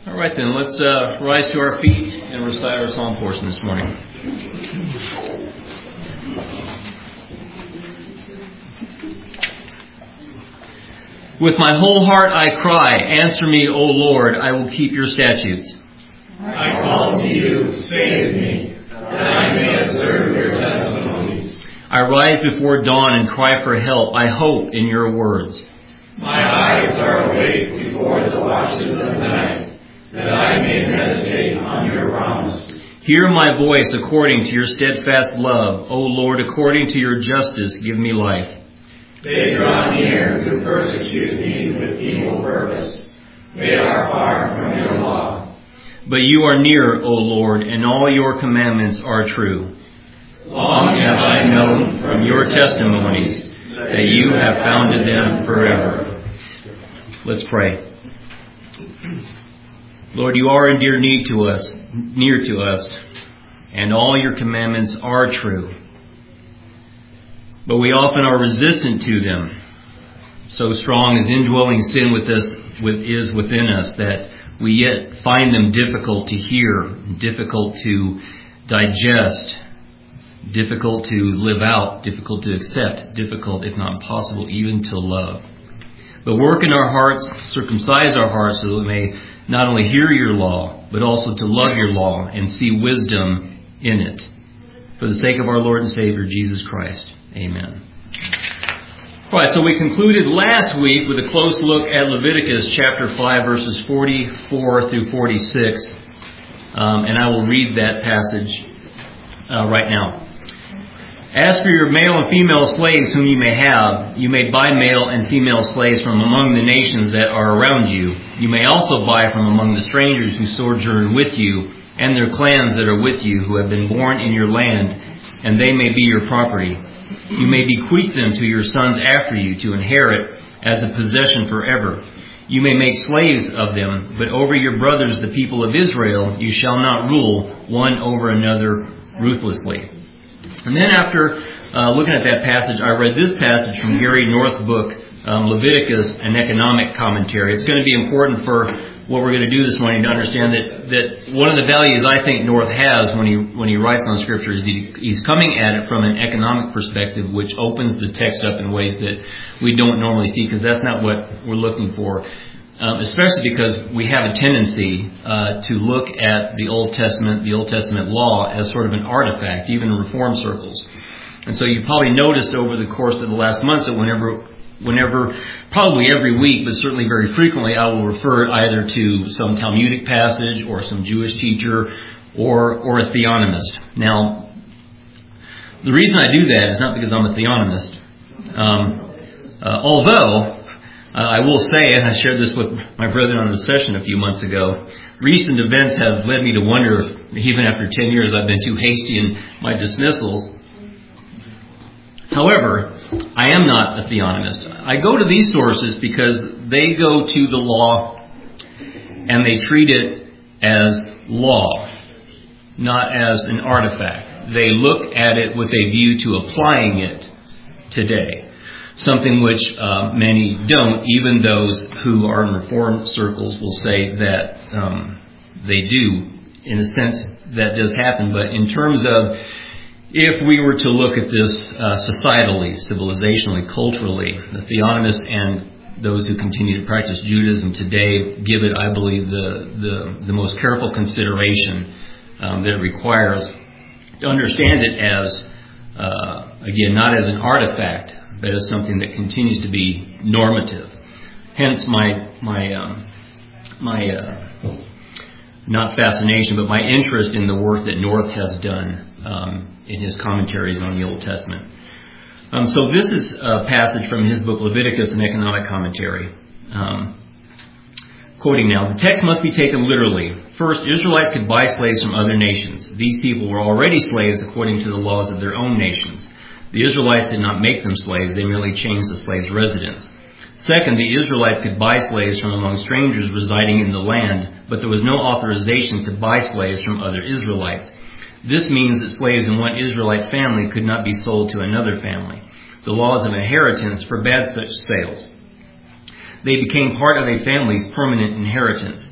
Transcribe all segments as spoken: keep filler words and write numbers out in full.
All right then, let's uh, rise to our feet and recite our psalm portion this morning. With my whole heart I cry, answer me, O Lord, I will keep your statutes. I call to you, save me, that I may observe your testimonies. I rise before dawn and cry for help. I hope in your words. My eyes are awake before the watches of the night, that I may meditate on your promise. Hear my voice according to your steadfast love. O Lord, according to your justice, give me life. They draw near who persecute me with evil purpose. They are far from your law. But you are near, O Lord, and all your commandments are true. Long have I known From your testimonies that you have founded them forever. Let's pray. Lord, you are in dear need to us, near to us, and all your commandments are true. But we often are resistant to them. So strong is indwelling sin with us, with, is within us that we yet find them difficult to hear, difficult to digest, difficult to live out, difficult to accept, difficult, if not impossible, even to love. But work in our hearts, circumcise our hearts so that we may not only hear your law, but also to love your law and see wisdom in it. For the sake of our Lord and Savior, Jesus Christ. Amen. All right, so we concluded last week with a close look at Leviticus chapter five, verses forty-four through forty-six. Um, and I will read that passage uh, right now. As for your male and female slaves whom you may have, you may buy male and female slaves from among the nations that are around you. You may also buy from among the strangers who sojourn with you, and their clans that are with you, who have been born in your land, and they may be your property. You may bequeath them to your sons after you to inherit as a possession forever. You may make slaves of them, but over your brothers, the people of Israel, you shall not rule one over another ruthlessly. And then after uh, looking at that passage, I read this passage from Gary North's book, um, Leviticus, an economic commentary. It's going to be important for what we're going to do this morning to understand that, that one of the values I think North has when he when he writes on Scripture is he, he's coming at it from an economic perspective, which opens the text up in ways that we don't normally see, because that's not what we're looking for. Um, especially because we have a tendency uh, to look at the Old Testament, the Old Testament law, as sort of an artifact, even in Reform circles. And so you probably noticed over the course of the last months that whenever, whenever, probably every week, but certainly very frequently, I will refer either to some Talmudic passage or some Jewish teacher or or a theonomist. Now, the reason I do that is not because I'm a theonomist, um, uh, although. Uh, I will say, and I shared this with my brother on the session a few months ago, recent events have led me to wonder if even after ten years I've been too hasty in my dismissals. However, I am not a theonomist. I go to these sources because they go to the law and they treat it as law, not as an artifact. They look at it with a view to applying it today. Something which uh, many don't, even those who are in Reform circles will say that um, they do. In a sense, that does happen. But in terms of if we were to look at this uh, societally, civilizationally, culturally, the theonomists and those who continue to practice Judaism today give it, I believe, the the, the most careful consideration um, that it requires to understand it as, uh, again, not as an artifact, but as something that continues to be normative. Hence my my um, my uh, not fascination, but my interest in the work that North has done um, in his commentaries on the Old Testament. Um, so this is a passage from his book Leviticus, an economic commentary. Um, quoting now, the text must be taken literally. First, Israelites could buy slaves from other nations. These people were already slaves according to the laws of their own nations. The Israelites did not make them slaves, they merely changed the slave's residence. Second, the Israelite could buy slaves from among strangers residing in the land, but there was no authorization to buy slaves from other Israelites. This means that slaves in one Israelite family could not be sold to another family. The laws of inheritance forbade such sales. They became part of a family's permanent inheritance.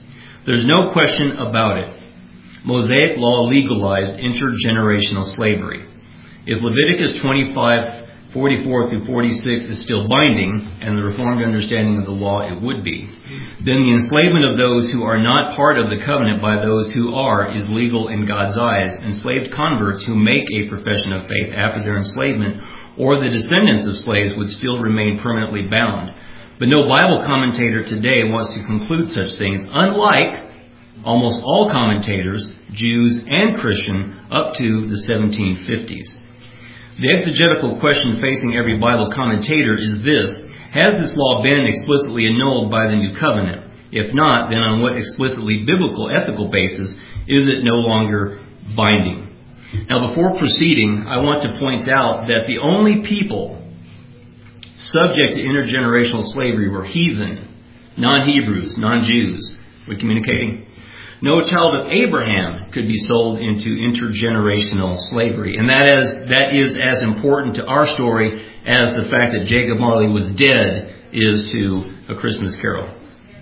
There's no question about it. Mosaic law legalized intergenerational slavery. If Leviticus twenty-five, forty-four through forty-six is still binding, and the Reformed understanding of the law it would be, then the enslavement of those who are not part of the covenant by those who are is legal in God's eyes. Enslaved converts who make a profession of faith after their enslavement or the descendants of slaves would still remain permanently bound. But no Bible commentator today wants to conclude such things, unlike almost all commentators, Jews and Christian, up to the seventeen fifties. The exegetical question facing every Bible commentator is this: has this law been explicitly annulled by the New Covenant? If not, then on what explicitly biblical ethical basis is it no longer binding? Now, before proceeding, I want to point out that the only people subject to intergenerational slavery were heathen, non-Hebrews, non-Jews. We're communicating? No child of Abraham could be sold into intergenerational slavery. And that is, that is as important to our story as the fact that Jacob Marley was dead is to A Christmas Carol.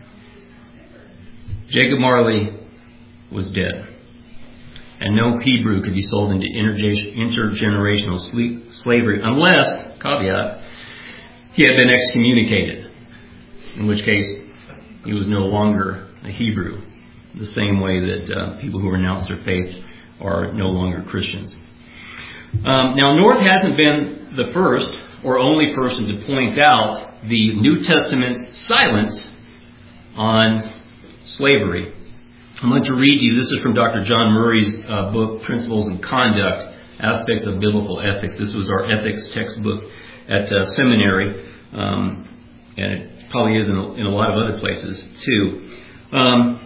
Jacob Marley was dead. And no Hebrew could be sold into intergenerational slavery unless, caveat, he had been excommunicated. In which case, he was no longer a Hebrew. The same way that uh, people who renounce their faith are no longer Christians. Um, now, North hasn't been the first or only person to point out the New Testament silence on slavery. I'm going to read you, this is from Doctor John Murray's uh, book, Principles of Conduct, Aspects of Biblical Ethics. This was our ethics textbook at uh, seminary, um, and it probably is in a, in a lot of other places too. Um,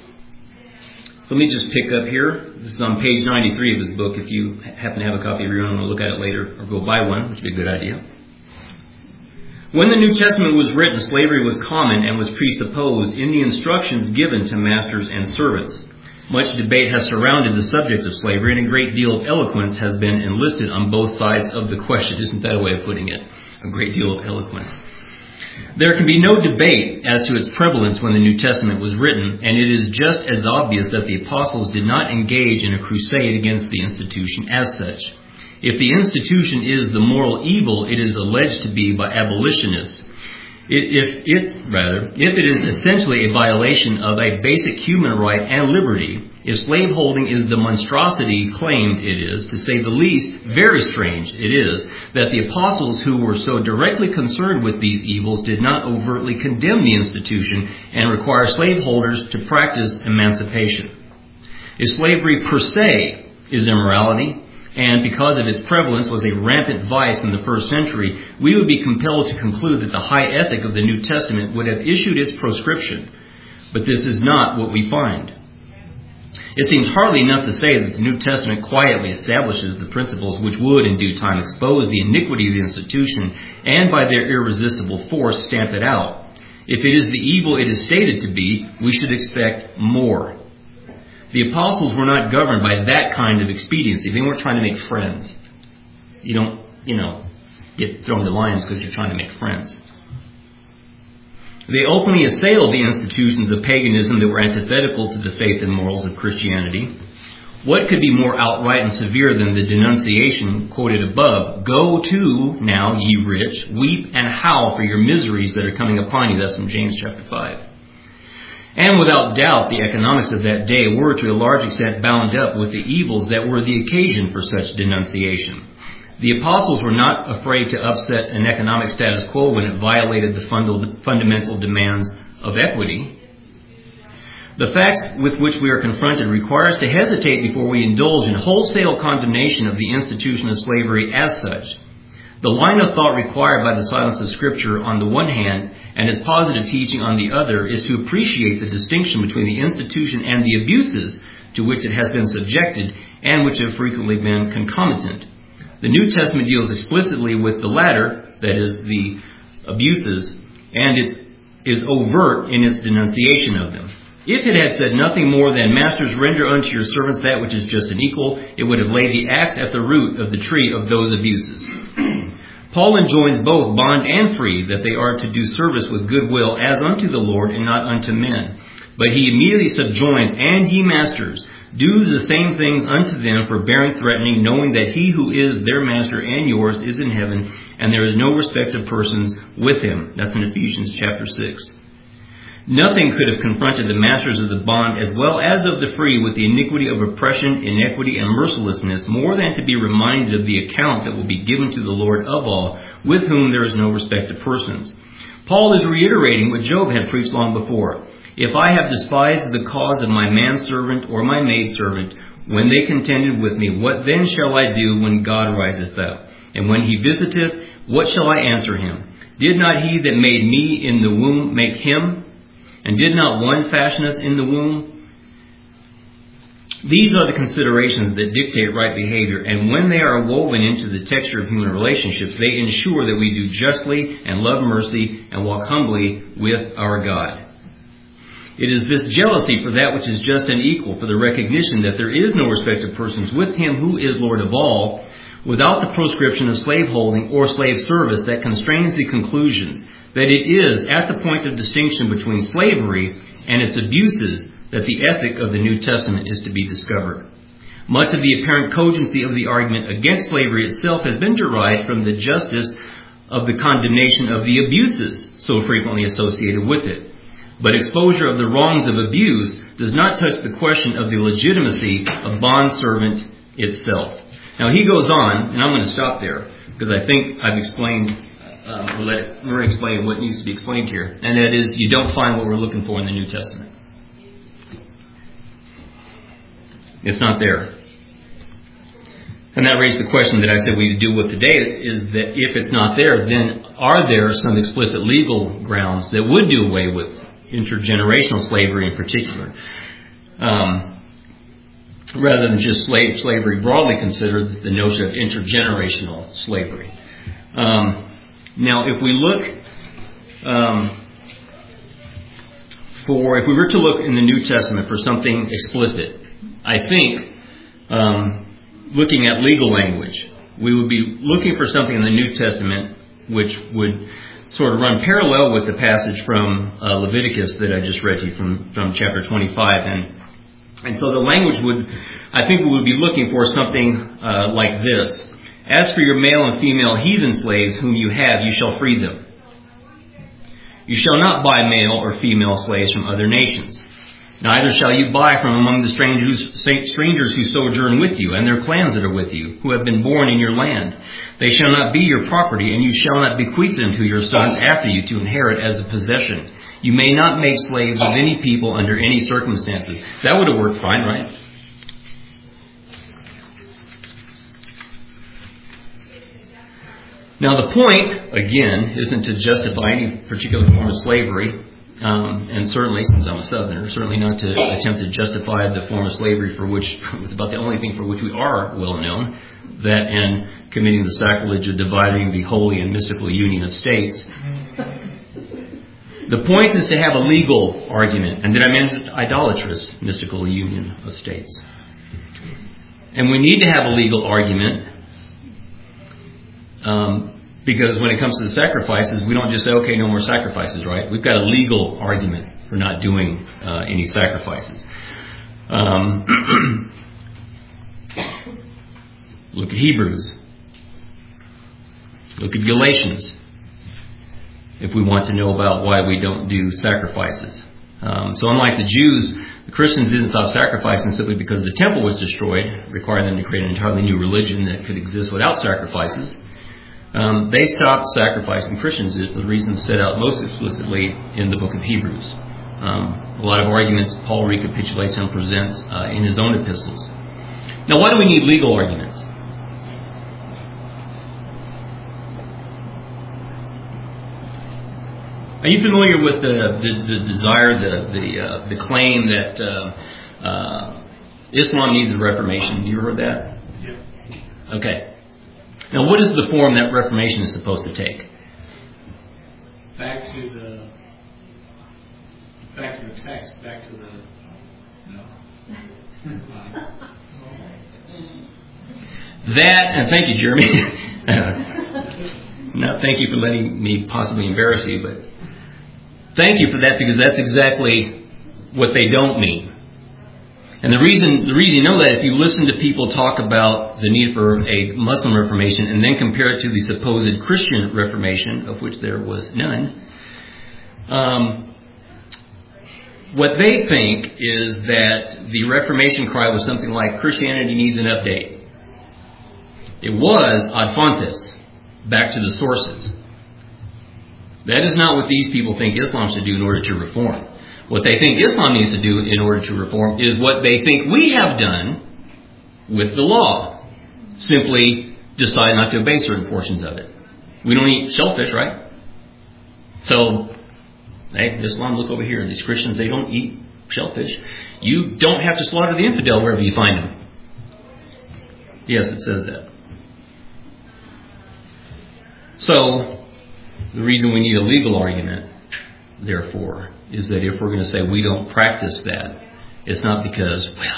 Let me just pick up here. This is on page ninety-three of his book. If you happen to have a copy of your own and want to look at it later or go buy one, which would be a good idea. When the New Testament was written, slavery was common and was presupposed in the instructions given to masters and servants. Much debate has surrounded the subject of slavery, and a great deal of eloquence has been enlisted on both sides of the question. Isn't that a way of putting it? A great deal of eloquence. There can be no debate as to its prevalence when the New Testament was written, and it is just as obvious that the apostles did not engage in a crusade against the institution as such. If the institution is the moral evil it is alleged to be by abolitionists, if it, rather, if it is essentially a violation of a basic human right and liberty, if slaveholding is the monstrosity claimed it is, to say the least, very strange it is that the apostles who were so directly concerned with these evils did not overtly condemn the institution and require slaveholders to practice emancipation. If slavery per se is immorality, and because of its prevalence was a rampant vice in the first century, we would be compelled to conclude that the high ethic of the New Testament would have issued its proscription. But this is not what we find. It seems hardly enough to say that the New Testament quietly establishes the principles which would in due time expose the iniquity of the institution and by their irresistible force stamp it out. If it is the evil it is stated to be, we should expect more. The apostles were not governed by that kind of expediency. They weren't trying to make friends. You don't, you know, get thrown to lions because you're trying to make friends. They openly assailed the institutions of paganism that were antithetical to the faith and morals of Christianity. What could be more outright and severe than the denunciation quoted above? Go to, now, ye rich, weep and howl for your miseries that are coming upon you. That's from James chapter five. And without doubt, the economics of that day were to a large extent bound up with the evils that were the occasion for such denunciation. The apostles were not afraid to upset an economic status quo when it violated the fundamental demands of equity. The facts with which we are confronted require us to hesitate before we indulge in wholesale condemnation of the institution of slavery as such. The line of thought required by the silence of Scripture on the one hand and its positive teaching on the other is to appreciate the distinction between the institution and the abuses to which it has been subjected and which have frequently been concomitant. The New Testament deals explicitly with the latter, that is, the abuses, and it is overt in its denunciation of them. If it had said nothing more than, Masters, render unto your servants that which is just and equal, it would have laid the axe at the root of the tree of those abuses. Paul enjoins both bond and free that they are to do service with good will as unto the Lord and not unto men. But he immediately subjoins, and ye masters, do the same things unto them, forbearing, threatening, knowing that he who is their master and yours is in heaven, and there is no respect of persons with him. That's in Ephesians chapter six. Nothing could have confronted the masters of the bond as well as of the free with the iniquity of oppression, inequity, and mercilessness, more than to be reminded of the account that will be given to the Lord of all, with whom there is no respect of persons. Paul is reiterating what Job had preached long before. If I have despised the cause of my manservant or my maidservant, when they contended with me, what then shall I do when God riseth up? And when he visiteth, what shall I answer him? Did not he that made me in the womb make him? And did not one fashion us in the womb? These are the considerations that dictate right behavior, and when they are woven into the texture of human relationships, they ensure that we do justly and love mercy and walk humbly with our God. It is this jealousy for that which is just and equal, for the recognition that there is no respect of persons with him who is Lord of all, without the proscription of slaveholding or slave service, that constrains the conclusions that it is at the point of distinction between slavery and its abuses that the ethic of the New Testament is to be discovered. Much of the apparent cogency of the argument against slavery itself has been derived from the justice of the condemnation of the abuses so frequently associated with it. But exposure of the wrongs of abuse does not touch the question of the legitimacy of bondservant itself. Now he goes on, and I'm going to stop there because I think I've explained, um, we'll let Murray explain what needs to be explained here, and that is you don't find what we're looking for in the New Testament. It's not there. And that raised the question that I said we deal with today, is that if it's not there, then are there some explicit legal grounds that would do away with intergenerational slavery in particular, um, rather than just slave slavery broadly considered, the notion of intergenerational slavery. Um, now, if we look um, for, if we were to look in the New Testament for something explicit, I think um, looking at legal language, we would be looking for something in the New Testament which would sort of run parallel with the passage from uh, Leviticus that I just read to you from, from chapter twenty-five. And and so the language would, I think we would be looking for something uh, like this. As for your male and female heathen slaves whom you have, you shall free them. You shall not buy male or female slaves from other nations. Neither shall you buy from among the strangers, strangers who sojourn with you, and their clans that are with you, who have been born in your land. They shall not be your property, and you shall not bequeath them to your sons after you to inherit as a possession. You may not make slaves of any people under any circumstances. That would have worked fine, right? Now the point, again, isn't to justify any particular form of slavery. Um, and certainly, since I'm a Southerner, certainly not to attempt to justify the form of slavery for which it's about the only thing for which we are well known, that and committing the sacrilege of dividing the holy and mystical union of states. The point is to have a legal argument, and then I mentioned idolatrous mystical union of states. And we need to have a legal argument um, because when it comes to the sacrifices, we don't just say, okay, no more sacrifices, right? We've got a legal argument for not doing uh, any sacrifices. Um, look at Hebrews. Look at Galatians, if we want to know about why we don't do sacrifices. Um, so unlike the Jews, the Christians didn't stop sacrificing simply because the temple was destroyed, requiring them to create an entirely new religion that could exist without sacrifices. Um, they stopped sacrificing Christians for the reasons set out most explicitly in the book of Hebrews. Um, a lot of arguments Paul recapitulates and presents uh, in his own epistles. Now, why do we need legal arguments? Are you familiar with the, the, the desire, the the, uh, the claim that uh, uh, Islam needs a reformation? You heard that? Yeah. Okay. Now, what is the form that reformation is supposed to take? Back to the back to the text. Back to the no. That, and thank you, Jeremy. Not thank you for letting me possibly embarrass you, but thank you for that, because that's exactly what they don't mean. And the reason the reason you know that, if you listen to people talk about the need for a Muslim Reformation and then compare it to the supposed Christian Reformation, of which there was none, um, what they think is that the Reformation cry was something like Christianity needs an update. It was ad fontes, back to the sources. That is not what these people think Islam should do in order to reform. What they think Islam needs to do in order to reform is what they think we have done with the law. Simply decide not to obey certain portions of it. We don't eat shellfish, right? So, hey, Islam, look over here. These Christians, they don't eat shellfish. You don't have to slaughter the infidel wherever you find him. Yes, it says that. So, the reason we need a legal argument, therefore, is that if we're going to say we don't practice that, it's not because, well,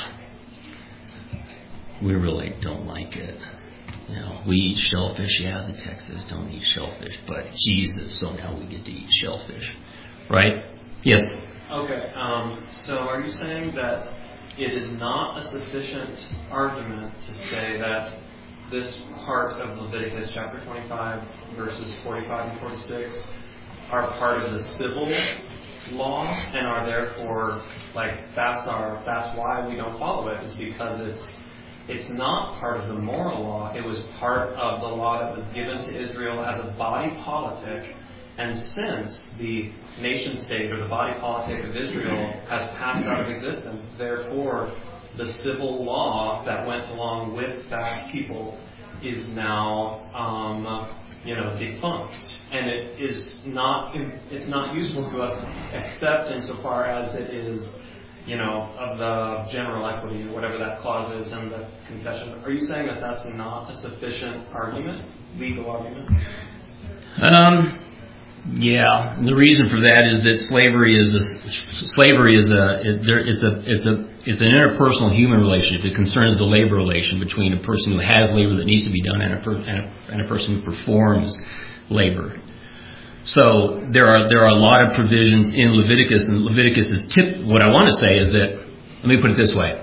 we really don't like it. You know, we eat shellfish. Yeah, the text says don't eat shellfish, but Jesus, so now we get to eat shellfish. Right? Yes? Okay, um, so are you saying that it is not a sufficient argument to say that this part of Leviticus chapter twenty-five, verses forty-five and forty-six, are part of the civil law and are therefore, like, that's our that's why we don't follow it, is because it's it's not part of the moral law. It was part of the law that was given to Israel as a body politic, and since the nation state or the body politic of Israel has passed out of existence, therefore the civil law that went along with that people is now um, you know, defunct, and it is not it's not useful to us except insofar as it is, you know, of the general equity or whatever that clause is in the confession. Are you saying that that's not a sufficient argument, legal argument? Um. Yeah, the reason for that is that slavery is a slavery is a it, there, it's a it's a it's an interpersonal human relationship. It concerns the labor relation between a person who has labor that needs to be done and a, per, and a, and a person who performs labor. So there are there are a lot of provisions in Leviticus, and Leviticus is tip. What I want to say is that, let me put it this way.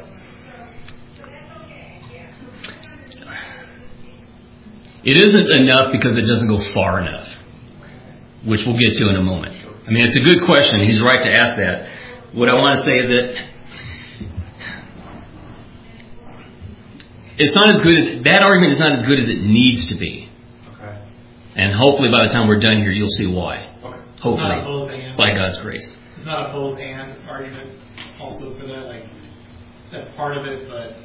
It isn't enough because it doesn't go far enough, which we'll get to in a moment. I mean, it's a good question. He's right to ask that. What I want to say is that it's not as good as, that argument is not as good as it needs to be. Okay. And hopefully by the time we're done here, you'll see why. Okay. Hopefully, by God's grace. It's not a both and argument also for that, like, that's part of it, but...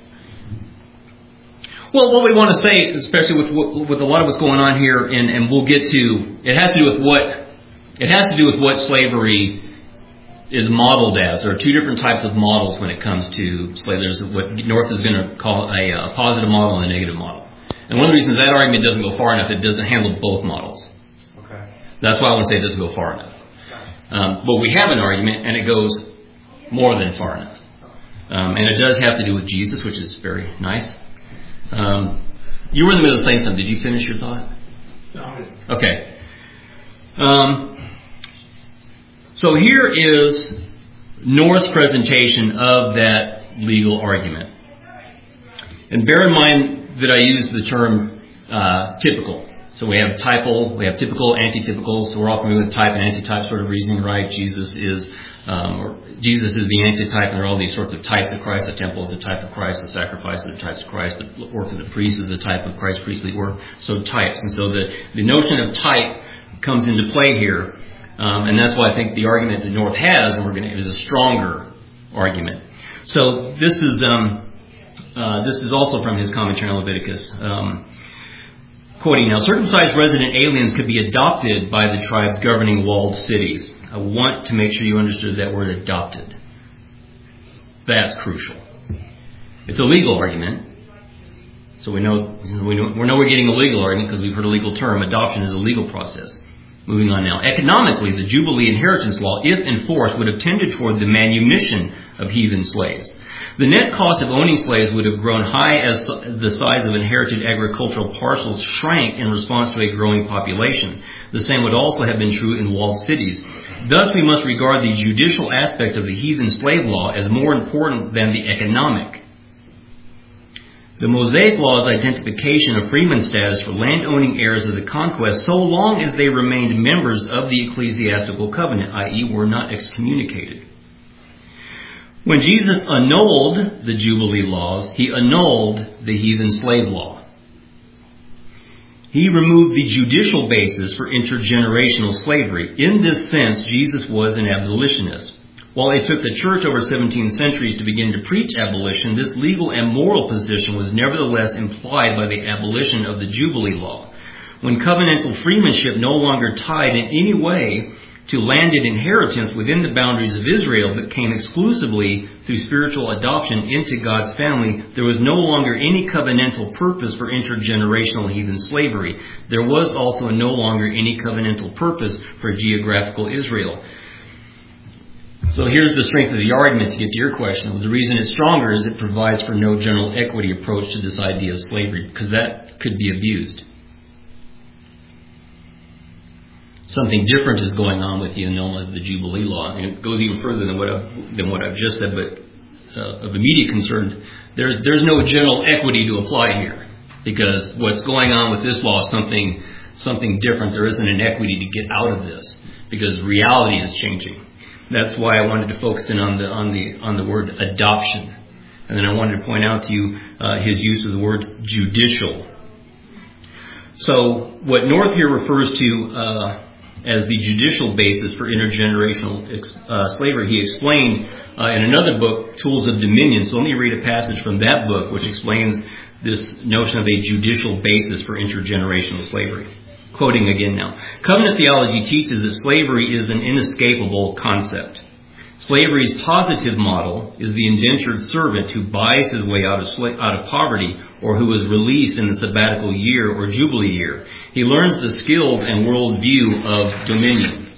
Well, what we want to say, especially with with a lot of what's going on here, and, and we'll get to, it has to do with what it has to do with what slavery is modeled as. There are two different types of models when it comes to slavery. There's what North is going to call a, a positive model and a negative model. And one of the reasons that argument doesn't go far enough, it doesn't handle both models. Okay. That's why I want to say it doesn't go far enough. Um, but we have an argument, and it goes more than far enough. Um, and it does have to do with Jesus, which is very nice. Um, you were in the middle of saying something. Did you finish your thought? No. Okay. Um, so here is North's presentation of that legal argument. And bear in mind that I use the term uh, typical. So we have typal, we have typical, antitypical. So we're all familiar with type and antitype sort of reasoning, right? Jesus is um, or Jesus is the antitype, and there are all these sorts of types of Christ. The temple is the type of Christ. The sacrifice is the types of Christ. The work of the priest is the type of Christ's priestly work. So types. And so the, the notion of type comes into play here. Um, and that's why I think the argument that North has, and we're going to, is a stronger argument. So this is um, uh, this is also from his commentary on Leviticus. Um, quoting now, circumcised resident aliens could be adopted by the tribes governing walled cities. I want to make sure you understood that word adopted. That's crucial. It's a legal argument. So we know, we know, we know we're getting a legal argument because we've heard a legal term. Adoption is a legal process. Moving on now. Economically, the Jubilee inheritance law, if enforced, would have tended toward the manumission of heathen slaves. The net cost of owning slaves would have grown high as the size of inherited agricultural parcels shrank in response to a growing population. The same would also have been true in walled cities. Thus, we must regard the judicial aspect of the heathen slave law as more important than the economic. The Mosaic Law's identification of freeman status for land-owning heirs of the conquest, so long as they remained members of the ecclesiastical covenant, that is, were not excommunicated. When Jesus annulled the Jubilee laws, he annulled the heathen slave law. He removed the judicial basis for intergenerational slavery. In this sense, Jesus was an abolitionist. While it took the church over seventeen centuries to begin to preach abolition, this legal and moral position was nevertheless implied by the abolition of the Jubilee law. When covenantal freemanship no longer tied in any way to landed inheritance within the boundaries of Israel, but came exclusively through spiritual adoption into God's family, there was no longer any covenantal purpose for intergenerational heathen slavery. There was also no longer any covenantal purpose for geographical Israel. So here's the strength of the argument to get to your question. The reason it's stronger is it provides for no general equity approach to this idea of slavery, because that could be abused. Something different is going on with the annulment of the Jubilee law, and it goes even further than what I've, than what I've just said. But uh, of immediate concern, there's there's no general equity to apply here, because what's going on with this law is something something different. There isn't an equity to get out of this, because reality is changing. That's why I wanted to focus in on the on the on the word adoption, and then I wanted to point out to you uh, his use of the word judicial. So what North here refers to uh, as the judicial basis for intergenerational ex- uh, slavery, he explained uh, in another book, Tools of Dominion. So let me read a passage from that book which explains this notion of a judicial basis for intergenerational slavery. Quoting again now. Covenant theology teaches that slavery is an inescapable concept. Slavery's positive model is the indentured servant who buys his way out of sla- out of poverty, or who is released in the sabbatical year or jubilee year. He learns the skills and worldview of dominion.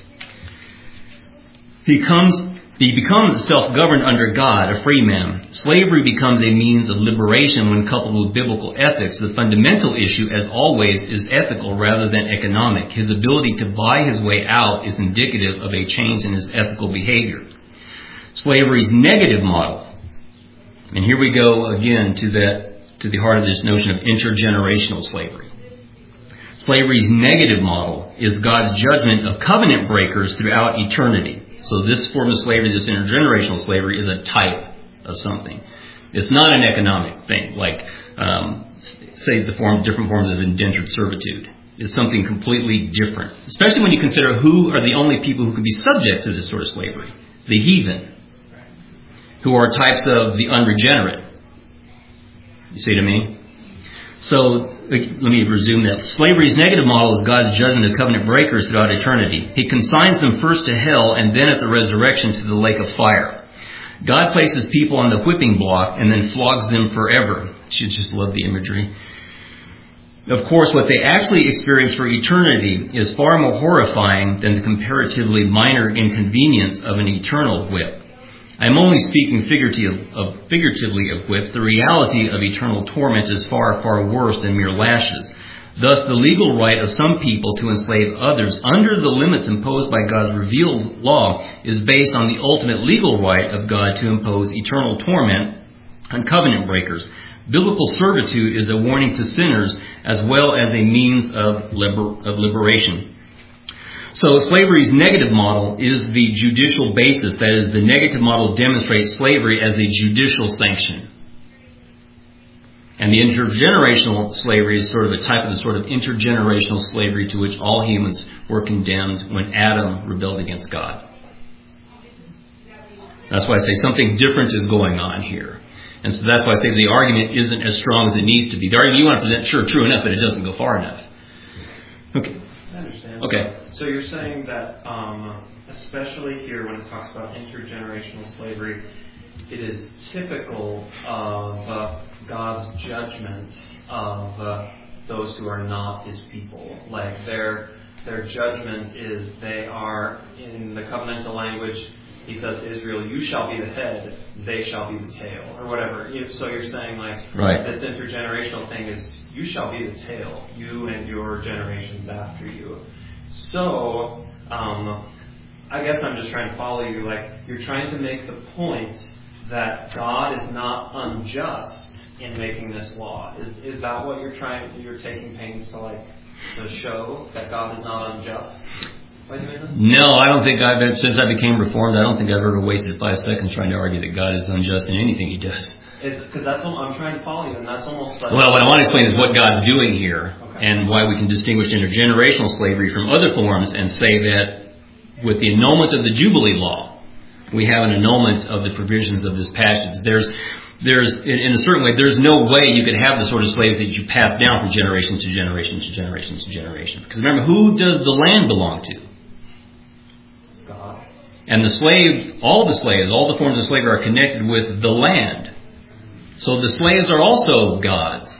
He comes He becomes self-governed under God, a free man. Slavery becomes a means of liberation when coupled with biblical ethics. The fundamental issue, as always, is ethical rather than economic. His ability to buy his way out is indicative of a change in his ethical behavior. Slavery's negative model, and here we go again to that to the heart of this notion of intergenerational slavery. Slavery's negative model is God's judgment of covenant breakers throughout eternity. So this form of slavery, this intergenerational slavery, is a type of something. It's not an economic thing, like, um, say, the form, different forms of indentured servitude. It's something completely different, especially when you consider who are the only people who can be subject to this sort of slavery. The heathen, who are types of the unregenerate. You see what I mean? So, let me resume that. Slavery's negative model is God's judgment of covenant breakers throughout eternity. He consigns them first to hell and then at the resurrection to the lake of fire. God places people on the whipping block and then flogs them forever. You should just love the imagery. Of course, what they actually experience for eternity is far more horrifying than the comparatively minor inconvenience of an eternal whip. I am only speaking figuratively of, figuratively of whips. The reality of eternal torment is far, far worse than mere lashes. Thus, the legal right of some people to enslave others under the limits imposed by God's revealed law is based on the ultimate legal right of God to impose eternal torment on covenant breakers. Biblical servitude is a warning to sinners as well as a means of, liber- of liberation. So slavery's negative model is the judicial basis. That is, the negative model demonstrates slavery as a judicial sanction. And the intergenerational slavery is sort of a type of the sort of intergenerational slavery to which all humans were condemned when Adam rebelled against God. That's why I say something different is going on here. And so that's why I say the argument isn't as strong as it needs to be. The argument you want to present, sure, true enough, but it doesn't go far enough. Okay. I understand. Okay. So you're saying that, um, especially here when it talks about intergenerational slavery, it is typical of uh, God's judgment of uh, those who are not His people. Like their their judgment is they are, in the covenantal language, He says to Israel, "You shall be the head, they shall be the tail," or whatever. So you're saying like right. This intergenerational thing is, you shall be the tail, you and your generations after you. So, um, I guess I'm just trying to follow you. Like, you're trying to make the point that God is not unjust in making this law. Is is that what you're trying? You're taking pains to like to show that God is not unjust by doing this? No, I don't think I've been, since I became Reformed, I don't think I've ever wasted five seconds trying to argue that God is unjust in anything He does. Because that's what I'm trying to follow you, and that's almost like... Well, what I want to explain is what God's doing here, okay. and why we can distinguish intergenerational slavery from other forms and say that with the annulment of the Jubilee law, we have an annulment of the provisions of this passage. There's, there's, in a certain way, there's no way you could have the sort of slaves that you pass down from generation to generation to generation to generation. Because remember, who does the land belong to? God. And the slave, all the slaves, all the forms of slavery are connected with the land. So the slaves are also God's.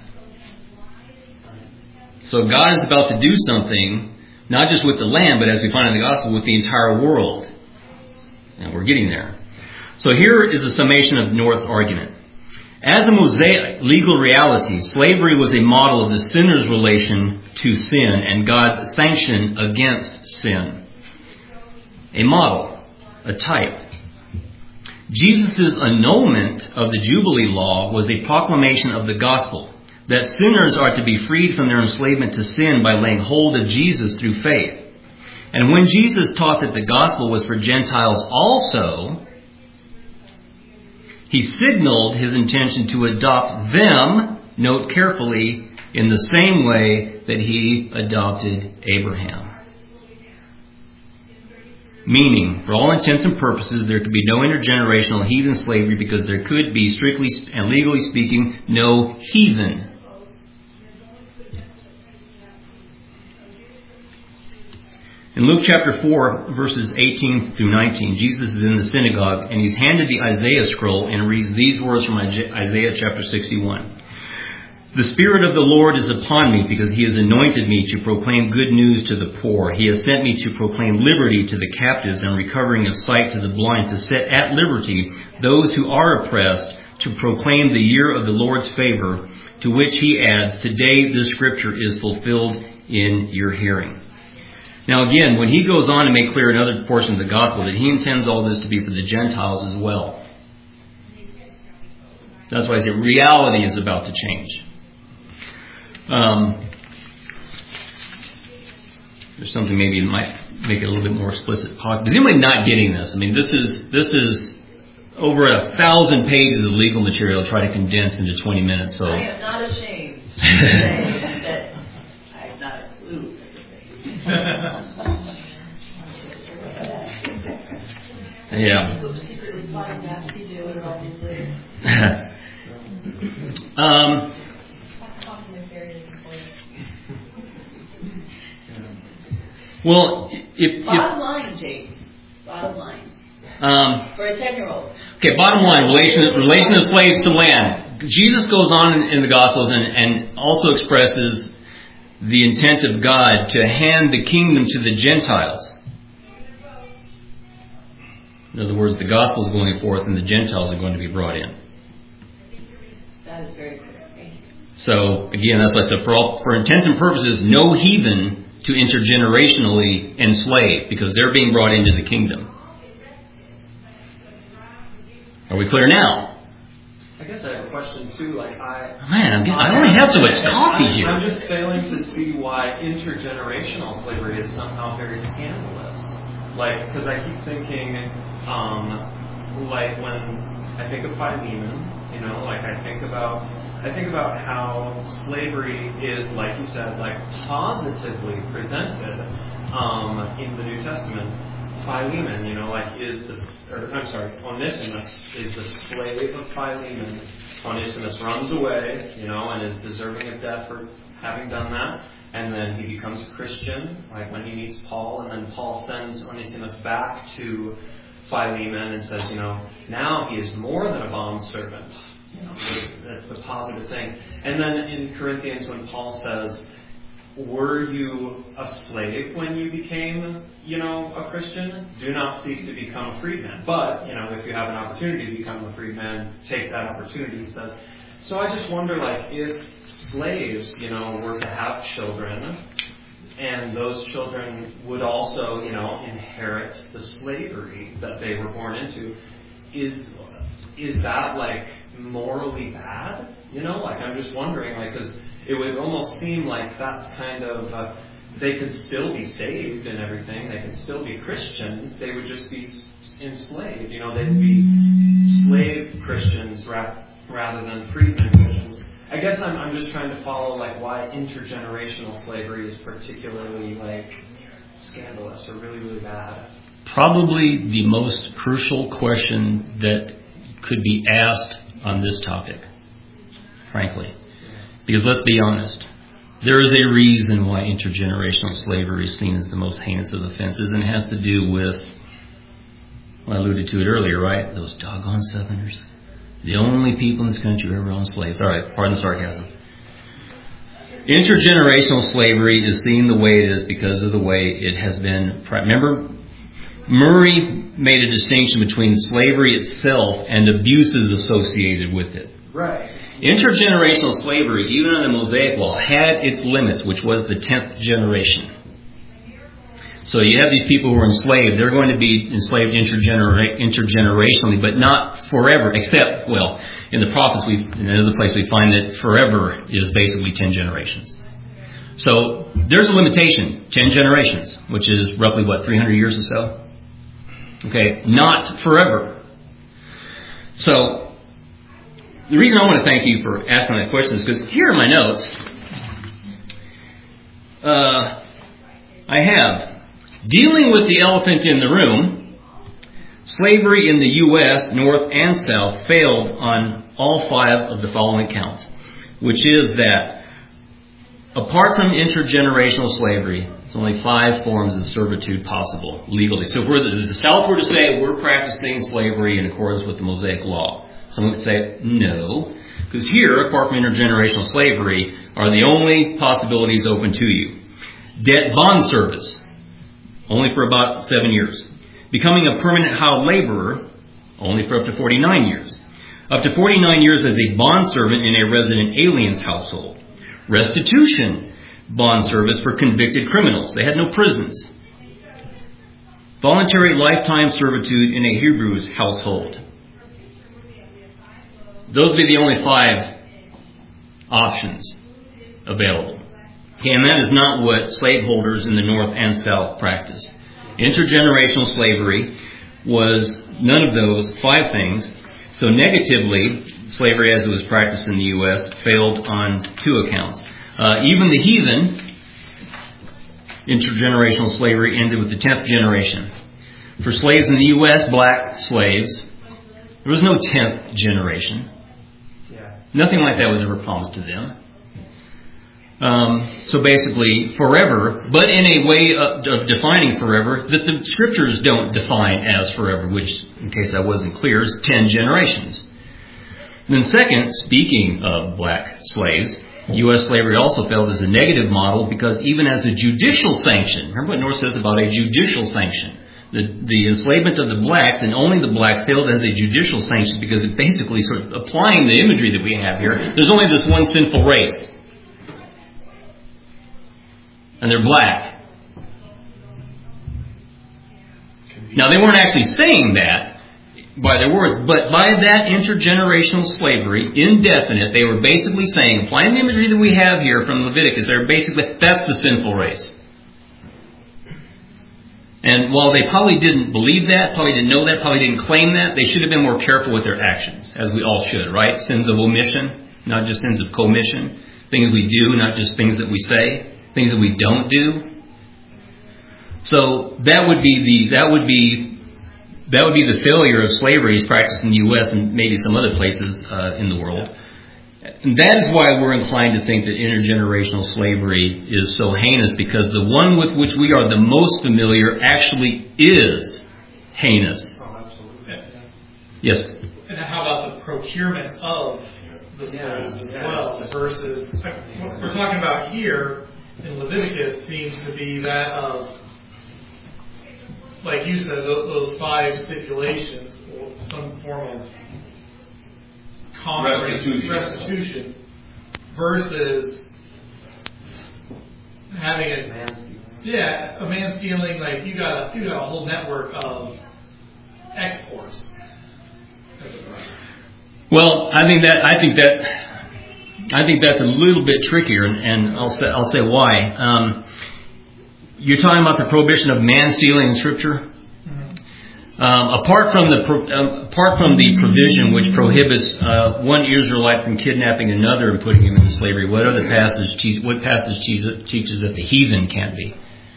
So God is about to do something, not just with the land, but as we find in the gospel, with the entire world. And we're getting there. So here is a summation of North's argument. As a Mosaic legal reality, slavery was a model of the sinner's relation to sin and God's sanction against sin. A model, a type. Jesus' annulment of the Jubilee law was a proclamation of the gospel, that sinners are to be freed from their enslavement to sin by laying hold of Jesus through faith. And when Jesus taught that the gospel was for Gentiles also, He signaled His intention to adopt them, note carefully, in the same way that He adopted Abraham. Meaning, for all intents and purposes, there could be no intergenerational heathen slavery because there could be, strictly and legally speaking, no heathen. In Luke chapter four, verses eighteen through nineteen, Jesus is in the synagogue and He's handed the Isaiah scroll and reads these words from Isaiah chapter sixty-one. The Spirit of the Lord is upon me because He has anointed me to proclaim good news to the poor. He has sent me to proclaim liberty to the captives and recovering of sight to the blind, to set at liberty those who are oppressed, to proclaim the year of the Lord's favor, to which He adds, today this scripture is fulfilled in your hearing. Now again, when He goes on to make clear in another portion of the gospel that He intends all this to be for the Gentiles as well. That's why I say reality is about to change. Um, there's something maybe that might make it a little bit more explicit. Is anybody not getting this? I mean, this is this is over a thousand pages of legal material tried to condense into twenty minutes. So I am not ashamed to say that I have not a clue. Yeah. um. Well, if, bottom if, line, James. Bottom line. Um, For a ten-year-old. Okay, bottom line, relation, relation of slaves to land. Jesus goes on in, in the Gospels and, and also expresses the intent of God to hand the kingdom to the Gentiles. In other words, the gospel is going forth and the Gentiles are going to be brought in. That is very clear. Thank you. So, again, that's what I said. For, all, for intents and purposes, no heathen to intergenerationally enslave because they're being brought into the kingdom. Are we clear now? I guess I have a question too. Like I, Man, I'm getting, I only have so much coffee I'm, here. I'm just failing to see why intergenerational slavery is somehow very scandalous. Like, because I keep thinking, um, like when I think of Philemon, you know, like I think about, I think about how slavery is, like you said, like positively presented um, in the New Testament. Philemon, you know, like is the, or I'm sorry, Onesimus is the slave of Philemon. Onesimus runs away, you know, and is deserving of death for having done that. And then he becomes a Christian, like when he meets Paul, and then Paul sends Onesimus back to Philemon and says, you know, now he is more than a bondservant. You know, that's the positive thing. And then in Corinthians, when Paul says, were you a slave when you became, you know, a Christian? Do not seek to become a freedman. But, you know, if you have an opportunity to become a freedman, take that opportunity, he says. So I just wonder, like, if slaves, you know, were to have children and those children would also, you know, inherit the slavery that they were born into. Is is that like morally bad? You know, like I'm just wondering, like, because it would almost seem like that's kind of uh, they could still be saved and everything. They could still be Christians. They would just be enslaved. You know, they'd be slave Christians ra- rather than freedmen Christians. I guess I'm I'm just trying to follow like why intergenerational slavery is particularly like scandalous or really really bad. Probably the most crucial question that could be asked on this topic, frankly. Because let's be honest, there is a reason why intergenerational slavery is seen as the most heinous of offenses, and it has to do with, well, I alluded to it earlier, right? Those doggone Southerners. The only people in this country who ever owned slaves. All right, pardon the sarcasm. Intergenerational slavery is seen the way it is because of the way it has been. Remember, Murray made a distinction between slavery itself and abuses associated with it. Right. Intergenerational slavery, even under the Mosaic Law, had its limits, which was the tenth generation. So you have these people who are enslaved. They're going to be enslaved intergener- intergenerationally, but not forever, except, well, in the prophets, we in another place we find that forever is basically ten generations. So there's a limitation, ten generations, which is roughly, what, three hundred years or so? Okay, not forever. So the reason I want to thank you for asking that question is because here are my notes. Uh, I have, dealing with the elephant in the room, slavery in the U S, North and South, failed on all five of the following counts, which is that apart from intergenerational slavery, there's only five forms of servitude possible legally. So if we're the, the South were to say we're practicing slavery in accordance with the Mosaic Law, someone would say no, because here, apart from intergenerational slavery, are the only possibilities open to you. Debt bond service, only for about seven years. Becoming a permanent child laborer, only for up to forty-nine years. Up to forty-nine years as a bondservant in a resident alien's household. Restitution bond service for convicted criminals. They had no prisons. Voluntary lifetime servitude in a Hebrew's household. Those would be the only five options available. Okay, and that is not what slaveholders in the North and South practiced. Intergenerational slavery was none of those five things. So negatively, slavery as it was practiced in the U S failed on two accounts. Uh, even the heathen, intergenerational slavery ended with the tenth generation. For slaves in the U S, black slaves, there was no tenth generation. Yeah. Nothing like that was ever promised to them. Um, so basically, forever, but in a way of, of defining forever that the scriptures don't define as forever, which, in case I wasn't clear, is ten generations. And then second, speaking of black slaves, U S slavery also failed as a negative model because even as a judicial sanction, remember what North says about a judicial sanction, the, the enslavement of the blacks, and only the blacks failed as a judicial sanction because it basically sort of applying the imagery that we have here, there's only this one sinful race. And they're black. Now, they weren't actually saying that by their words, but by that intergenerational slavery, indefinite, they were basically saying, applying the imagery that we have here from Leviticus, they're basically, that's the sinful race. And while they probably didn't believe that, probably didn't know that, probably didn't claim that, they should have been more careful with their actions, as we all should, right? Sins of omission, not just sins of commission. Things we do, not just things that we say. Things that we don't do. So that would be the that would be that would be the failure of slavery as practiced in the U S and maybe some other places uh, in the world. And that is why we're inclined to think that intergenerational slavery is so heinous, because the one with which we are the most familiar actually is heinous. Oh, absolutely. Yes. And how about the procurement of the slaves as Yeah. well versus what we're talking about here in Leviticus seems to be that of, like you said, those five stipulations, or some form of Restitution. restitution versus having it Man's Yeah, a man stealing, like you got a, you got a whole network of exports. That's what's right. Well, I think that I think that I think that's a little bit trickier, and, and I'll say I'll say why. Um, you're talking about the prohibition of man stealing in Scripture. Um, apart from the pro, um, apart from the provision which prohibits uh, one Israelite from kidnapping another and putting him into slavery, what other passage te- what passage te- teaches that the heathen can't be?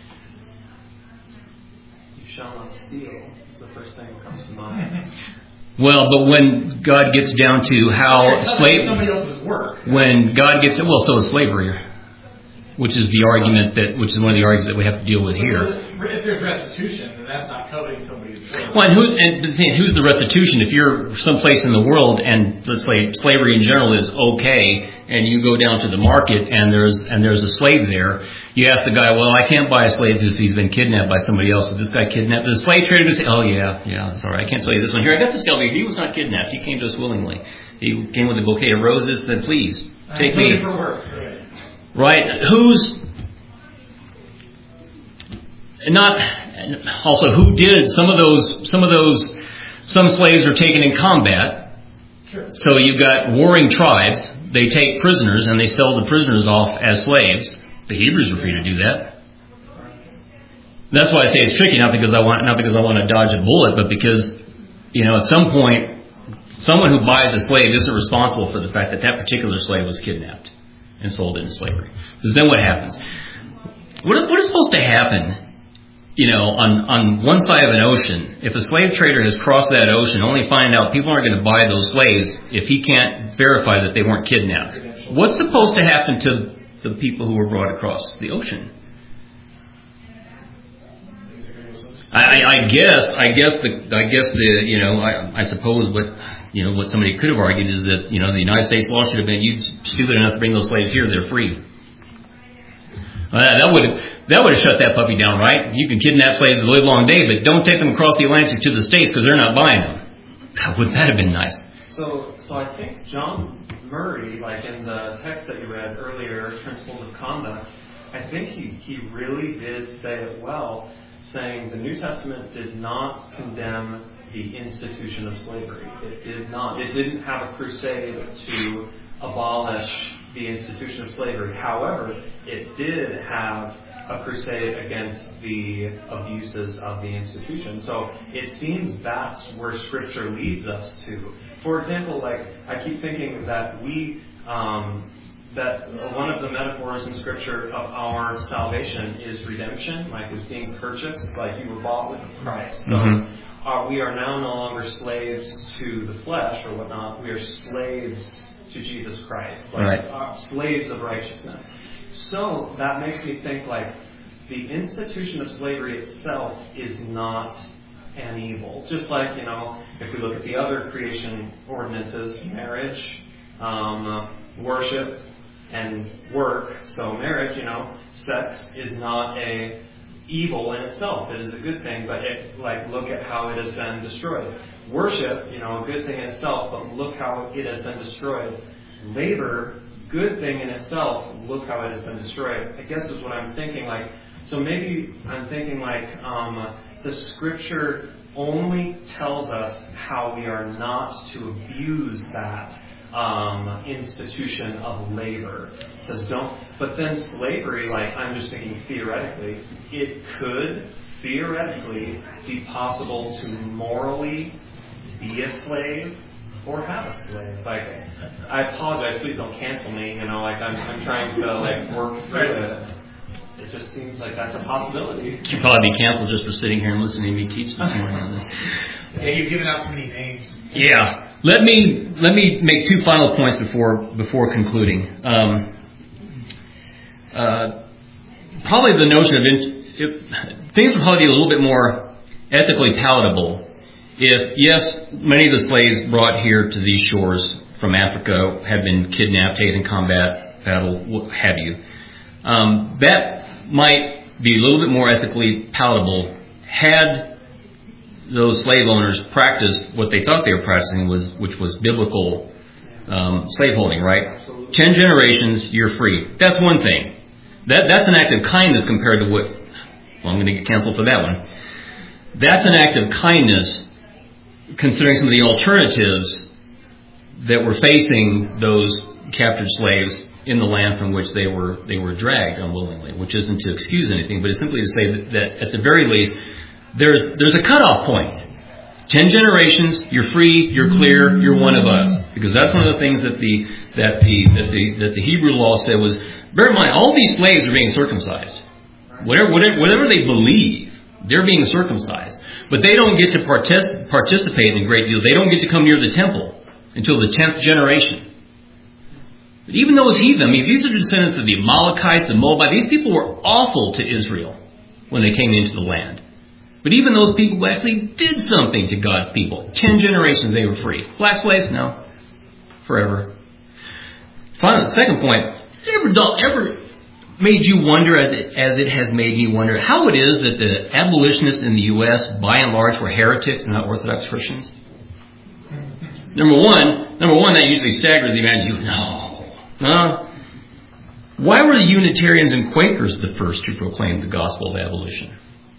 You shall not steal. It's the first thing that comes to mind. Well, but when God gets down to how slave, somebody else's work. When God gets well, so is slavery, which is the argument that which is one of the arguments that we have to deal with here. If there's restitution, then that's not coveting somebody's work. Well, and who's and the thing, who's the restitution? If you're someplace in the world and let's say slavery in general is okay, and you go down to the market and there's and there's a slave there, you ask the guy, well, I can't buy a slave if he's been kidnapped by somebody else. But this guy kidnapped the slave trader to say, oh yeah, yeah, sorry, I can't sell you this one here. I got this guy over here. He was not kidnapped. He came to us willingly. He came with a bouquet of roses. Said, please take me. For work. Right? Who's not also who did some of those? Some of those. Some slaves are taken in combat. Sure. So you've got warring tribes. They take prisoners and they sell the prisoners off as slaves. The Hebrews were free to do that. That's why I say it's tricky, not because I want, not because I want to dodge a bullet, but because, you know, at some point, someone who buys a slave isn't responsible for the fact that that particular slave was kidnapped and sold into slavery. Because then what happens? What is, what is supposed to happen? You know, on, on one side of an ocean, if a slave trader has crossed that ocean, only find out people aren't going to buy those slaves if he can't verify that they weren't kidnapped. What's supposed to happen to the people who were brought across the ocean? I, I, I guess, I guess the, I guess the, you know, I, I suppose what, you know, what somebody could have argued is that, you know, the United States law should have been, you stupid enough to bring those slaves here, they're free. Uh, that would have, that would have shut that puppy down, right? You can kidnap slaves the live long day, but don't take them across the Atlantic to the States because they're not buying them. God, wouldn't that have been nice? So, so I think John Murray, like in the text that you read earlier, Principles of Conduct, I think he, he really did say it well, saying the New Testament did not condemn the institution of slavery. It did not. It didn't have a crusade to abolish the institution of slavery. However, it did have a crusade against the abuses of the institution. So it seems that's where Scripture leads us to. For example, like I keep thinking that we, um, that one of the metaphors in Scripture of our salvation is redemption, like is being purchased, like you were bought with a price. So mm-hmm. uh, we are now no longer slaves to the flesh or whatnot. We are slaves to Jesus Christ, like right. uh, slaves of righteousness. So that makes me think like the institution of slavery itself is not an evil. Just like, you know, if we look at the other creation ordinances, marriage, um, worship, and work. So marriage, you know, sex is not a evil in itself. It is a good thing, but it, like, look at how it has been destroyed. Worship, you know, a good thing in itself, but look how it has been destroyed. Labor, good thing in itself, look how it has been destroyed. I guess is what I'm thinking, like, so maybe I'm thinking like um, the Scripture only tells us how we are not to abuse that um, institution of labor. It says don't, but then slavery, like I'm just thinking theoretically, it could theoretically be possible to morally be a slave or have a slave. Like, I apologize, please don't cancel me, you know, like I'm, I'm trying to like work through it. It just seems like that's a possibility. You'd probably be canceled just for sitting here and listening to me teach this morning on this. Yeah, you've given out too many names. Yeah. Let me let me make two final points before before concluding. Um, uh, probably the notion of in, if, things would probably be a little bit more ethically palatable if, yes, many of the slaves brought here to these shores from Africa had been kidnapped, taken in combat, battle, what have you. Um, that might be a little bit more ethically palatable had those slave owners practiced what they thought they were practicing, was which was biblical um, slaveholding, right? Absolutely. Ten generations, you're free. That's one thing. That that's an act of kindness compared to what well, I'm going to get canceled for that one. That's an act of kindness, considering some of the alternatives that were facing those captured slaves in the land from which they were they were dragged unwillingly, which isn't to excuse anything, but it's simply to say that, that at the very least, there's there's a cutoff point. Ten generations, you're free, you're clear, you're one of us. Because that's one of the things that the that the that the that the Hebrew law said was, bear in mind, all these slaves are being circumcised. Whatever whatever, whatever they believe, they're being circumcised. But they don't get to partic- participate in a great deal. They don't get to come near the temple until the tenth generation. But even those heathen, I mean, these are descendants of the Amalekites, the Moabites. These people were awful to Israel when they came into the land. But even those people who actually did something to God's people, ten generations they were free. Black slaves? No. Forever. Finally, the second point, ever, ever made you wonder, as it, as it has made me wonder, how it is that the abolitionists in the U S, by and large, were heretics and not Orthodox Christians? Number one, number one, that usually staggers the imagine. No. No. Why were the Unitarians and Quakers the first to proclaim the gospel of abolition?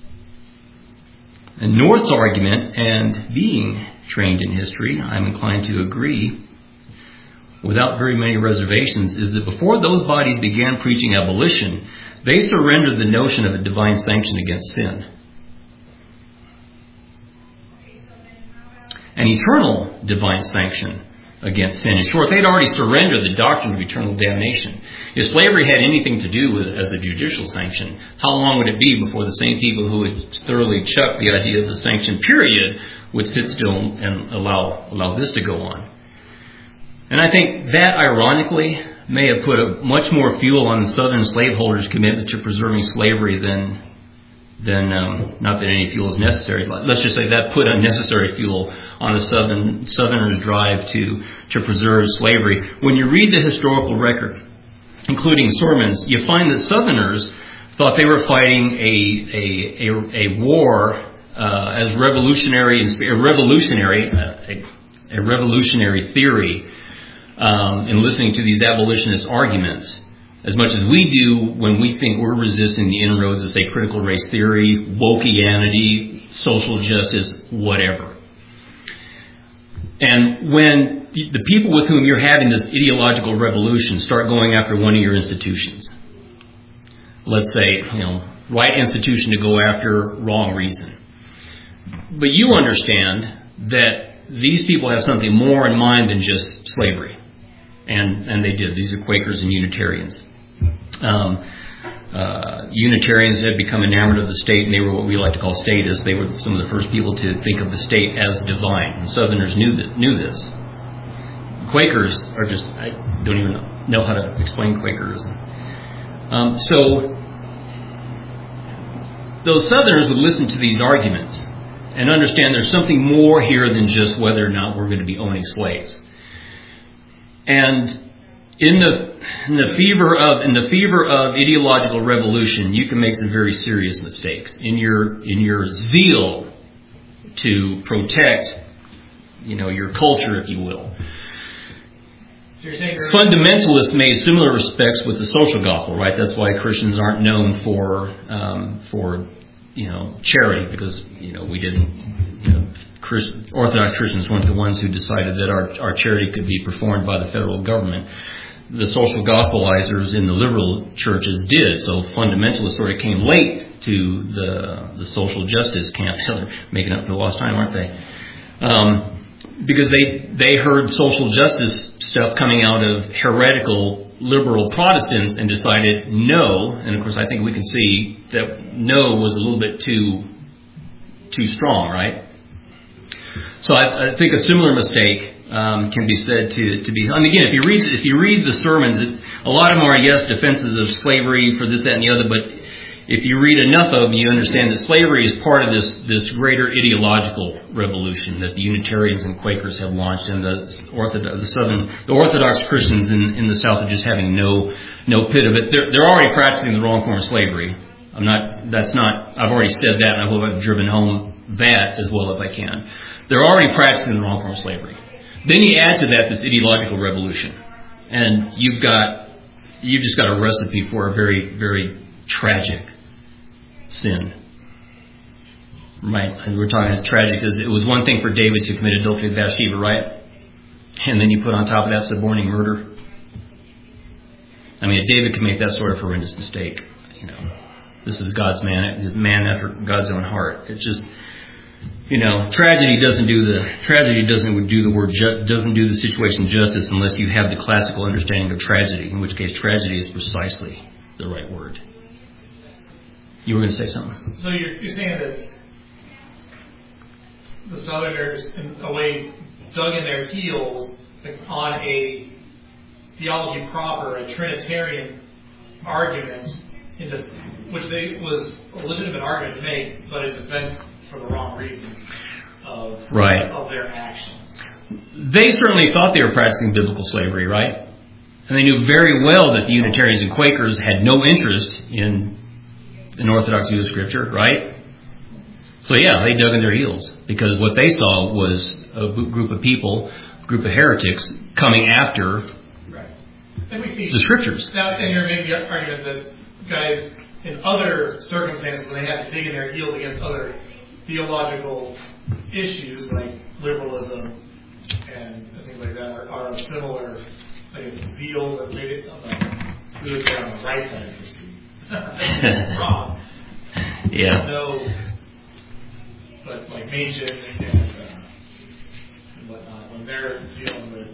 And North's argument, and being trained in history, I'm inclined to agree, without very many reservations, is that before those bodies began preaching abolition, they surrendered the notion of a divine sanction against sin. An eternal divine sanction against sin. In short, they'd already surrendered the doctrine of eternal damnation. If slavery had anything to do with it as a judicial sanction, how long would it be before the same people who had thoroughly chucked the idea of the sanction period would sit still and allow allow this to go on? And I think that, ironically, may have put a much more fuel on the Southern slaveholders' commitment to preserving slavery than, than um, not that any fuel is necessary. Let's just say that put unnecessary fuel on the Southern Southerners' drive to, to preserve slavery. When you read the historical record, including sermons, you find that Southerners thought they were fighting a a a, a war uh, as revolutionary, a revolutionary, a, a revolutionary theory. Um, in listening to these abolitionist arguments, as much as we do when we think we're resisting the inroads of, say, critical race theory, wokeianity, social justice, whatever. And when the people with whom you're having this ideological revolution start going after one of your institutions, let's say, you know, right institution to go after, wrong reason. But you understand that these people have something more in mind than just slavery. And and they did. These are Quakers and Unitarians. Um, uh, Unitarians had become enamored of the state, and they were what we like to call statists. They were some of the first people to think of the state as divine. And Southerners knew that, knew this. Quakers are just, I don't even know how to explain Quakerism. Um, so those Southerners would listen to these arguments and understand there's something more here than just whether or not we're going to be owning slaves. And in the in the fever of in the fever of ideological revolution, you can make some very serious mistakes in your in your zeal to protect, you know, your culture, if you will. So you're saying fundamentalists made similar respects with the social gospel, right? That's why Christians aren't known for um, for you know charity, because you know we didn't. You know, Christ, Orthodox Christians weren't the ones who decided that our, our charity could be performed by the federal government. The social gospelizers in the liberal churches did. So fundamentalists sort of came late to the the social justice camp. They're making up for lost time, aren't they? Um, because they they heard social justice stuff coming out of heretical liberal Protestants and decided no. And of course, I think we can see that no was a little bit too too strong, right? So I, I think a similar mistake um, can be said to to be. And again, if you read if you read the sermons, it, a lot of them are yes defenses of slavery for this, that, and the other. But if you read enough of them, you understand that slavery is part of this this greater ideological revolution that the Unitarians and Quakers have launched, and the Orthodox, the Southern, the Orthodox Christians in, in the South are just having no no pit of it. They're they're already practicing the wrong form of slavery. I'm not. That's not. I've already said that, and I hope I've driven home that as well as I can. They're already practicing the wrong form of slavery. Then you add to that this ideological revolution, and you've got you've just got a recipe for a very very tragic sin. Right. And we're talking tragic because it was one thing for David to commit adultery with Bathsheba, right? And then you put on top of that suborning murder. I mean, if David could make that sort of horrendous mistake, you know, this is God's man, his man after God's own heart. It's just, you know, tragedy doesn't do the tragedy doesn't do the word ju- doesn't do the situation justice unless you have the classical understanding of tragedy. In which case, tragedy is precisely the right word. You were going to say something. So you're, you're saying that the Southerners, in a way, dug in their heels on a theology proper, a Trinitarian argument, into which they was a legitimate argument to make, but in defense for the wrong reasons of right. of their actions. They certainly thought they were practicing biblical slavery, right? And they knew very well that the Unitarians and Quakers had no interest in an Orthodox view of Scripture, right? So yeah, they dug in their heels because what they saw was a group of people, a group of heretics coming after right. and we see the Scriptures. Now, and you're making the argument that guys in other circumstances, when they had to dig in their heels against other theological issues like liberalism and things like that, are, are of similar, I guess, zeal that made it on the good there on the right side of the street. Wrong. Yeah. No. But like Machen and, uh, and whatnot, when they're dealing with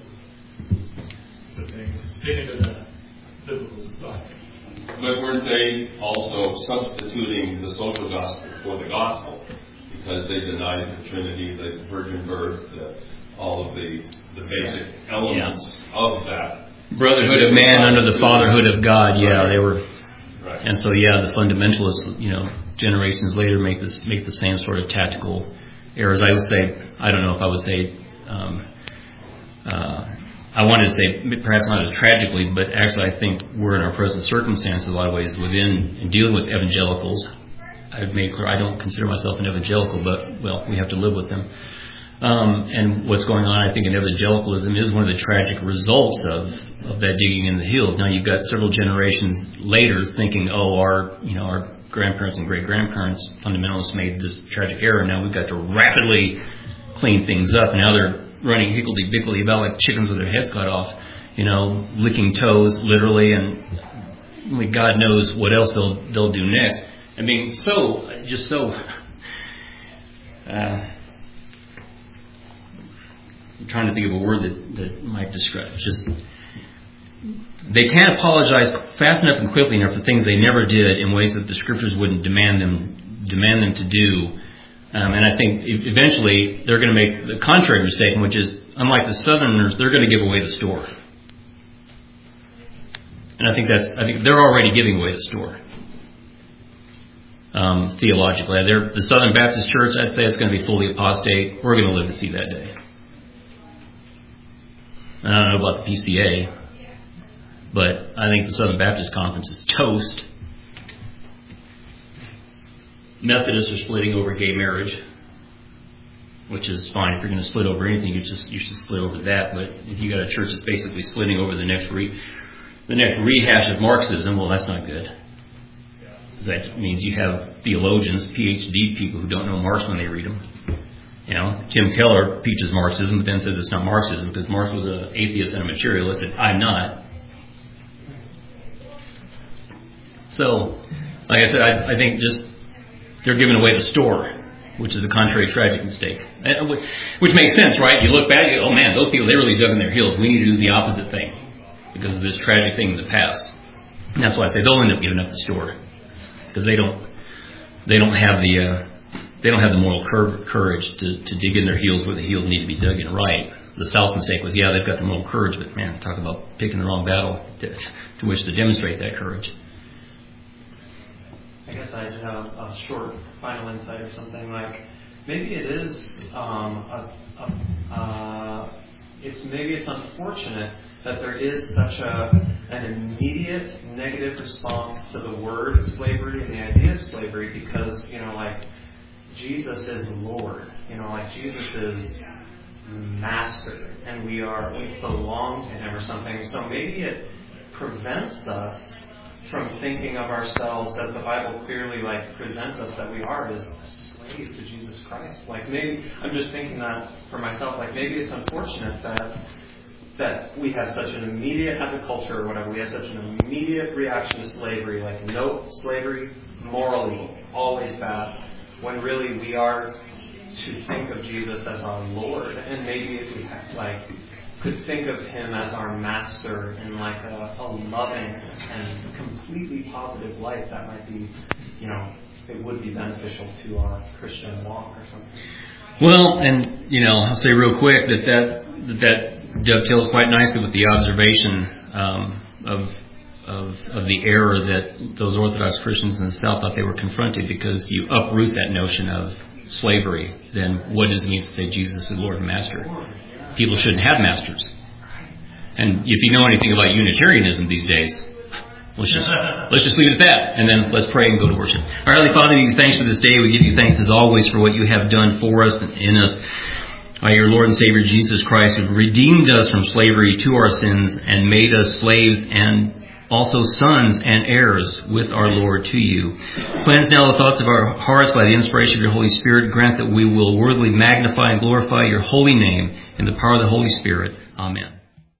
the things, sticking to the biblical doctrine. But weren't they also substituting the social gospel for the gospel? Because they denied the Trinity, the virgin birth, the, all of the the basic elements yeah. of that. Brotherhood of man under the fatherhood of God, yeah, right. they were. Right. And so, yeah, the fundamentalists, you know, generations later make this make the same sort of tactical errors. I would say, I don't know if I would say, um, uh, I wanted to say perhaps not as tragically, but actually I think we're in our present circumstances in a lot of ways within in dealing with evangelicals. I've made clear I don't consider myself an evangelical, but, well, we have to live with them. Um, and what's going on, I think, in evangelicalism is one of the tragic results of, of that digging in the heels. Now you've got several generations later thinking, oh, our, you know, our grandparents and great-grandparents, fundamentalists, made this tragic error. Now we've got to rapidly clean things up. Now they're running higgledy-piggledy about like chickens with their heads cut off, you know, licking toes, literally, and only God knows what else they'll they'll do next. And being so, just so... Uh, I'm trying to think of a word that, that might describe. Just they can't apologize fast enough and quickly enough for things they never did in ways that the Scriptures wouldn't demand them demand them to do. Um, and I think eventually they're going to make the contrary mistake, which is, unlike the Southerners, they're going to give away the store. And I think that's I think they're already giving away the store. Um, theologically, they're, the Southern Baptist Church, I'd say it's going to be fully apostate. We're going to live to see that day. I don't know about the P C A, but I think the Southern Baptist Conference is toast. Methodists are splitting over gay marriage, which is fine. If you're going to split over anything, you just you should split over that. But if you got a church that's basically splitting over the next re, the next rehash of Marxism, well, that's not good. Because that means you have theologians, P H D people who don't know Marx when they read them. You know, Tim Keller teaches Marxism, but then says it's not Marxism because Marx was an atheist and a materialist, and I'm not. So, like I said, I, I think just they're giving away the store, which is a contrary tragic mistake. Which makes sense, right? You look back, you go, oh man, those people, they really dug in their heels. We need to do the opposite thing because of this tragic thing in the past. And that's why I say they'll end up giving up the store because they don't, they don't have the, uh, they don't have the moral cur- courage to, to dig in their heels where the heels need to be dug in right. The South's mistake was, yeah, they've got the moral courage, but man, talk about picking the wrong battle to, to which to demonstrate that courage. I guess I just have a short final insight or something like maybe it is um, a, a, uh, it's maybe it's unfortunate that there is such a an immediate negative response to the word slavery and the idea of slavery because you know like Jesus is Lord, you know like Jesus is Master and we are we belong to Him or something. So maybe it prevents us from thinking of ourselves as the Bible clearly like presents us that we are as slave to Jesus Christ. Like maybe I'm just thinking that for myself. Like maybe it's unfortunate that that we have such an immediate, as a culture or whatever, we have such an immediate reaction to slavery. Like no, slavery morally always bad. When really we are to think of Jesus as our Lord, and maybe if we had, like could think of Him as our Master in like a, a loving and completely positive light, that might be, you know, it would be beneficial to our Christian walk or something. Well, and you know, I'll say real quick that that that, that dovetails quite nicely with the observation um, of. Of, of the error that those Orthodox Christians in the South thought they were confronted, because you uproot that notion of slavery, then what does it mean to say Jesus is Lord and Master? People shouldn't have masters. And if you know anything about Unitarianism these days, let's just let's just leave it at that, and then let's pray and go to worship. Our Heavenly Father, we give you thanks for this day. We give you thanks as always for what you have done for us and in us by your Lord and Savior Jesus Christ, who redeemed us from slavery to our sins and made us slaves and also sons and heirs with our Lord to you. Cleanse now the thoughts of our hearts by the inspiration of your Holy Spirit. Grant that we will worthily magnify and glorify your holy name in the power of the Holy Spirit. Amen.